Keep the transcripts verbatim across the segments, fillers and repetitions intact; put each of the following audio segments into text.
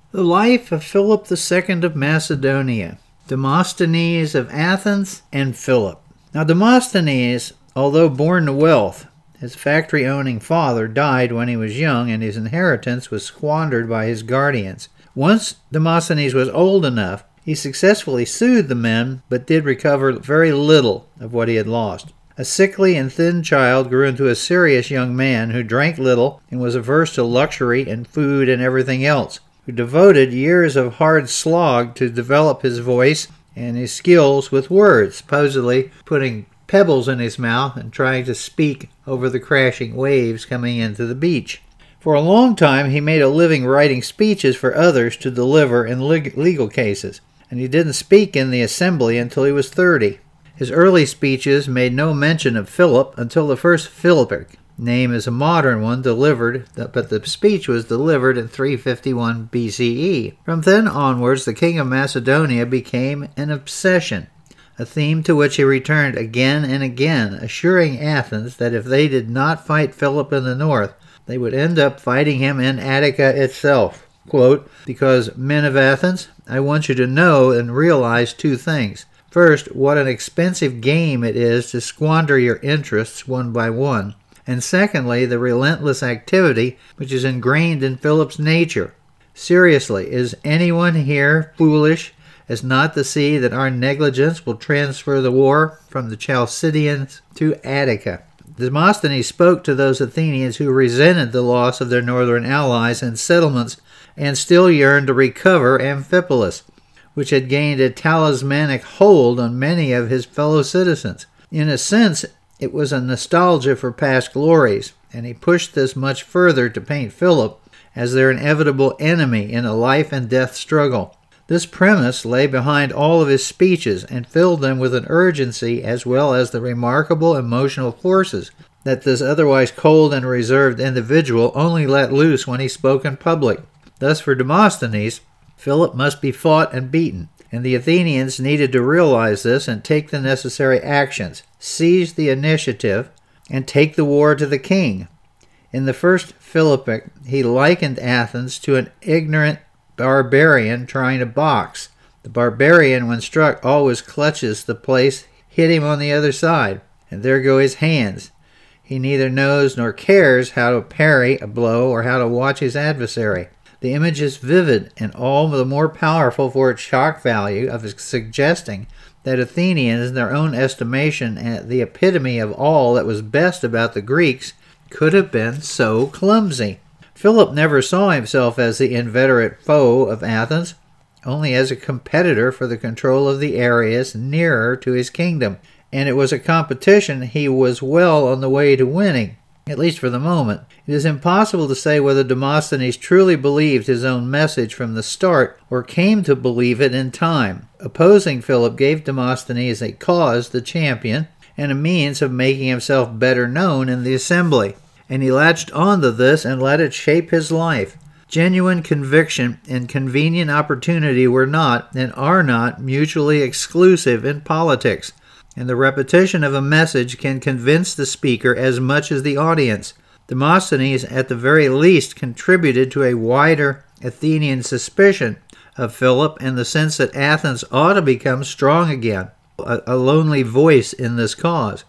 The life of Philip the Second of Macedonia, Demosthenes of Athens, and Philip. Now Demosthenes, although born to wealth, his factory-owning father died when he was young, and his inheritance was squandered by his guardians. Once Demosthenes was old enough, he successfully sued the men, but did recover very little of what he had lost. A sickly and thin child grew into a serious young man who drank little and was averse to luxury and food and everything else, who devoted years of hard slog to develop his voice and his skills with words, supposedly putting pebbles in his mouth and trying to speak over the crashing waves coming into the beach. For a long time he made a living writing speeches for others to deliver in leg- legal cases, and he didn't speak in the assembly until he was thirty. His early speeches made no mention of Philip until the first Philippic. Name is a modern one delivered, but the speech was delivered in three fifty-one B C E. From then onwards, the king of Macedonia became an obsession, a theme to which he returned again and again, assuring Athens that if they did not fight Philip in the north, they would end up fighting him in Attica itself. Quote, "Because, men of Athens, I want you to know and realize two things. First, what an expensive game it is to squander your interests one by one. And secondly, the relentless activity which is ingrained in Philip's nature. Seriously, is anyone here foolish as not to see that our negligence will transfer the war from the Chalcidians to Attica?" Demosthenes spoke to those Athenians who resented the loss of their northern allies and settlements and still yearned to recover Amphipolis, which had gained a talismanic hold on many of his fellow citizens. In a sense, it was a nostalgia for past glories, and he pushed this much further to paint Philip as their inevitable enemy in a life and death struggle. This premise lay behind all of his speeches and filled them with an urgency as well as the remarkable emotional forces that this otherwise cold and reserved individual only let loose when he spoke in public. Thus, for Demosthenes, Philip must be fought and beaten, and the Athenians needed to realize this and take the necessary actions, seize the initiative, and take the war to the king. In the first Philippic, he likened Athens to an ignorant barbarian trying to box. The barbarian, when struck, always clutches the place hit him on the other side, and there go his hands. He neither knows nor cares how to parry a blow or how to watch his adversary. The image is vivid and all the more powerful for its shock value of suggesting that Athenians, in their own estimation, the epitome of all that was best about the Greeks, could have been so clumsy. Philip never saw himself as the inveterate foe of Athens, only as a competitor for the control of the areas nearer to his kingdom, and it was a competition he was well on the way to winning, at least for the moment. It is impossible to say whether Demosthenes truly believed his own message from the start or came to believe it in time. Opposing Philip gave Demosthenes a cause to champion and a means of making himself better known in the assembly, and he latched onto this and let it shape his life. Genuine conviction and convenient opportunity were not and are not mutually exclusive in politics, and the repetition of a message can convince the speaker as much as the audience. Demosthenes, at the very least, contributed to a wider Athenian suspicion of Philip and the sense that Athens ought to become strong again, a, a lonely voice in this cause.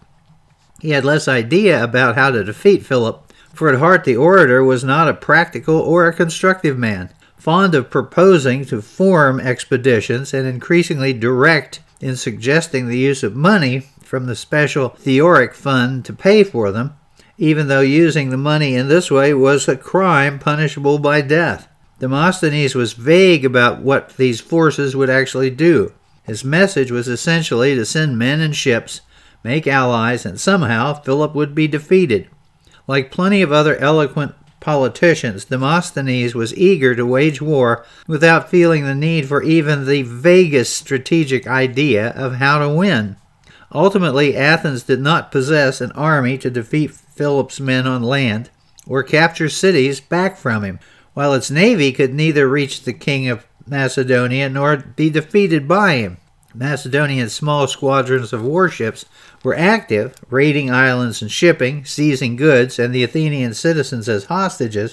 He had less idea about how to defeat Philip, for at heart the orator was not a practical or a constructive man, fond of proposing to form expeditions and increasingly direct in suggesting the use of money from the special Theoric fund to pay for them, even though using the money in this way was a crime punishable by death. Demosthenes was vague about what these forces would actually do. His message was essentially to send men and ships, make allies, and somehow Philip would be defeated. Like plenty of other eloquent politicians, Demosthenes was eager to wage war without feeling the need for even the vaguest strategic idea of how to win. Ultimately, Athens did not possess an army to defeat Philip's men on land or capture cities back from him, while its navy could neither reach the king of Macedonia nor be defeated by him. Macedonian small squadrons of warships were active, raiding islands and shipping, seizing goods and the Athenian citizens as hostages,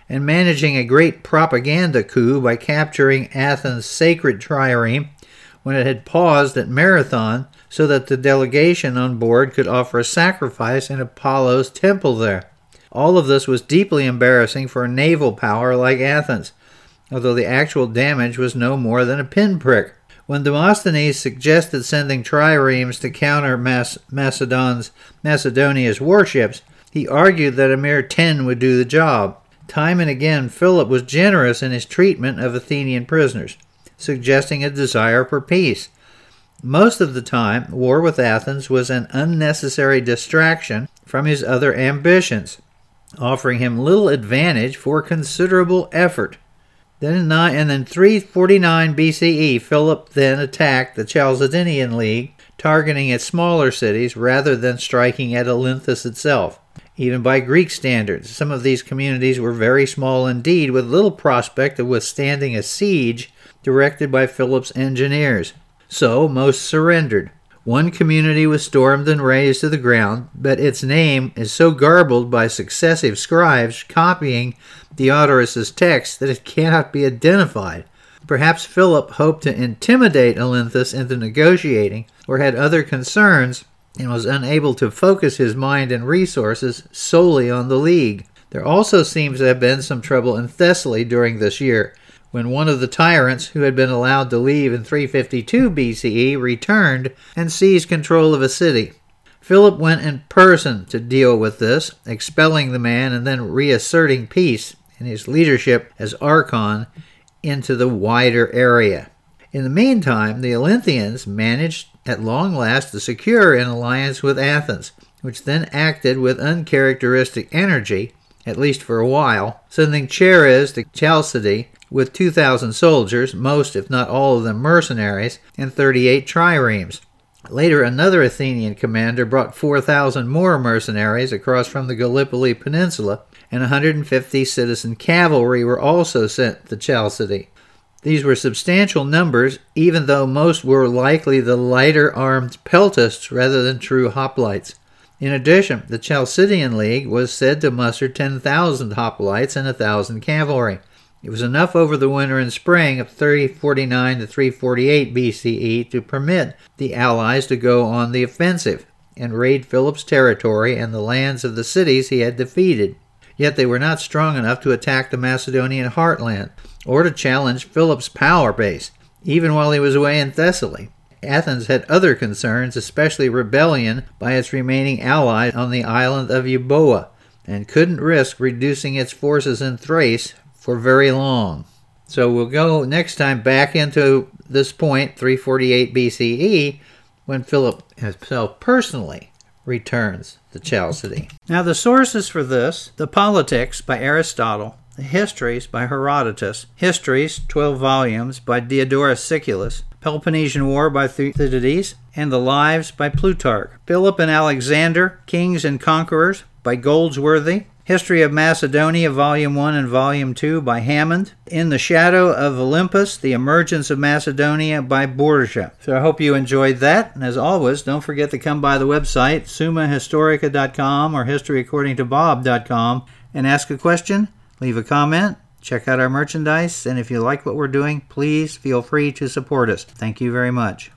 and managing a great propaganda coup by capturing Athens' sacred trireme when it had paused at Marathon so that the delegation on board could offer a sacrifice in Apollo's temple there. All of this was deeply embarrassing for a naval power like Athens, although the actual damage was no more than a pinprick. When Demosthenes suggested sending triremes to counter Mas- Macedon's, Macedonia's warships, he argued that a mere ten would do the job. Time and again, Philip was generous in his treatment of Athenian prisoners, suggesting a desire for peace. Most of the time, war with Athens was an unnecessary distraction from his other ambitions, offering him little advantage for considerable effort. Then in, nine, and in three forty-nine B C E, Philip then attacked the Chalcedonian League, targeting its smaller cities rather than striking at Olynthus itself. Even by Greek standards, some of these communities were very small indeed, with little prospect of withstanding a siege directed by Philip's engineers. So most surrendered. One community was stormed and razed to the ground, but its name is so garbled by successive scribes copying Diodorus's text that it cannot be identified. Perhaps Philip hoped to intimidate Olynthus into negotiating, or had other concerns, and was unable to focus his mind and resources solely on the League. There also seems to have been some trouble in Thessaly during this year, when one of the tyrants who had been allowed to leave in three fifty-two B C E returned and seized control of a city. Philip went in person to deal with this, expelling the man and then reasserting peace in his leadership as archon into the wider area. In the meantime, the Olynthians managed at long last to secure an alliance with Athens, which then acted with uncharacteristic energy, at least for a while, sending Chares to Chalcidice with two thousand soldiers, most if not all of them mercenaries, and thirty-eight triremes. Later, another Athenian commander brought four thousand more mercenaries across from the Gallipoli Peninsula, and one hundred fifty citizen cavalry were also sent to Chalcidice. These were substantial numbers, even though most were likely the lighter-armed peltasts rather than true hoplites. In addition, the Chalcidian League was said to muster ten thousand hoplites and one thousand cavalry. It was enough over the winter and spring of three forty-nine to three forty-eight B C E to permit the allies to go on the offensive and raid Philip's territory and the lands of the cities he had defeated. Yet they were not strong enough to attack the Macedonian heartland or to challenge Philip's power base, even while he was away in Thessaly. Athens had other concerns, especially rebellion by its remaining allies on the island of Euboea, and couldn't risk reducing its forces in Thrace for very long. So we'll go next time back into this point, three forty-eight B C E, when Philip himself personally returns to Chalcidice. Now the sources for this: the Politics by Aristotle, the Histories by Herodotus, Histories, twelve volumes, by Diodorus Siculus, Peloponnesian War by Thucydides, and the Lives by Plutarch. Philip and Alexander, Kings and Conquerors by Goldsworthy, History of Macedonia, Volume one and Volume two by Hammond. In the Shadow of Olympus, The Emergence of Macedonia by Borgia. So I hope you enjoyed that. And as always, don't forget to come by the website, summa historica dot com or history according to bob dot com, and ask a question, leave a comment, check out our merchandise, and if you like what we're doing, please feel free to support us. Thank you very much.